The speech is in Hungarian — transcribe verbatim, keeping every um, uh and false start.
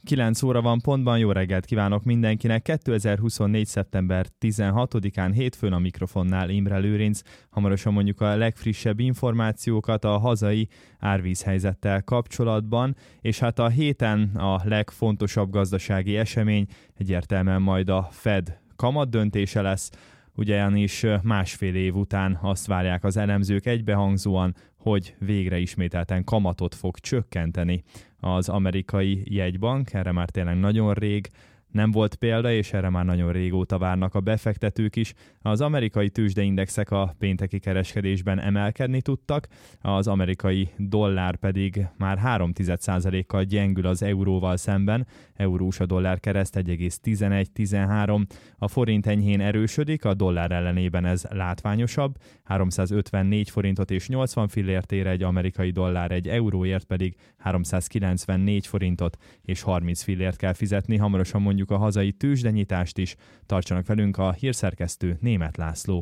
kilenc óra van pontban, jó reggelt kívánok mindenkinek. kétezer-huszonnégy. szeptember tizenhatodikán hétfőn a mikrofonnál Imre Lőrinc. Hamarosan mondjuk a legfrissebb információkat a hazai árvízhelyzettel kapcsolatban, és hát a héten a legfontosabb gazdasági esemény egyértelműen majd a Fed kamat döntése lesz. Ugyanis másfél év után azt várják az elemzők egybehangzóan, hogy végre ismételten kamatot fog csökkenteni az amerikai jegybank. Erre már tényleg nagyon rég nem volt példa, és erre már nagyon régóta várnak a befektetők is. Az amerikai tőzsdeindexek a pénteki kereskedésben emelkedni tudtak, az amerikai dollár pedig már három egész egy százalékkal gyengül az euróval szemben, eurós a dollár kereszt egy egész tizenegy tizenhárom, a forint enyhén erősödik, a dollár ellenében ez látványosabb, háromszázötvennégy forintot és nyolcvan fillért ér egy amerikai dollár, egy euróért pedig háromszázkilencvennégy forintot és harminc fillért kell fizetni. Hamarosan mondjuk a hazai tőzsdenyitást is. Tartsanak velünk, a hírszerkesztő Németh László.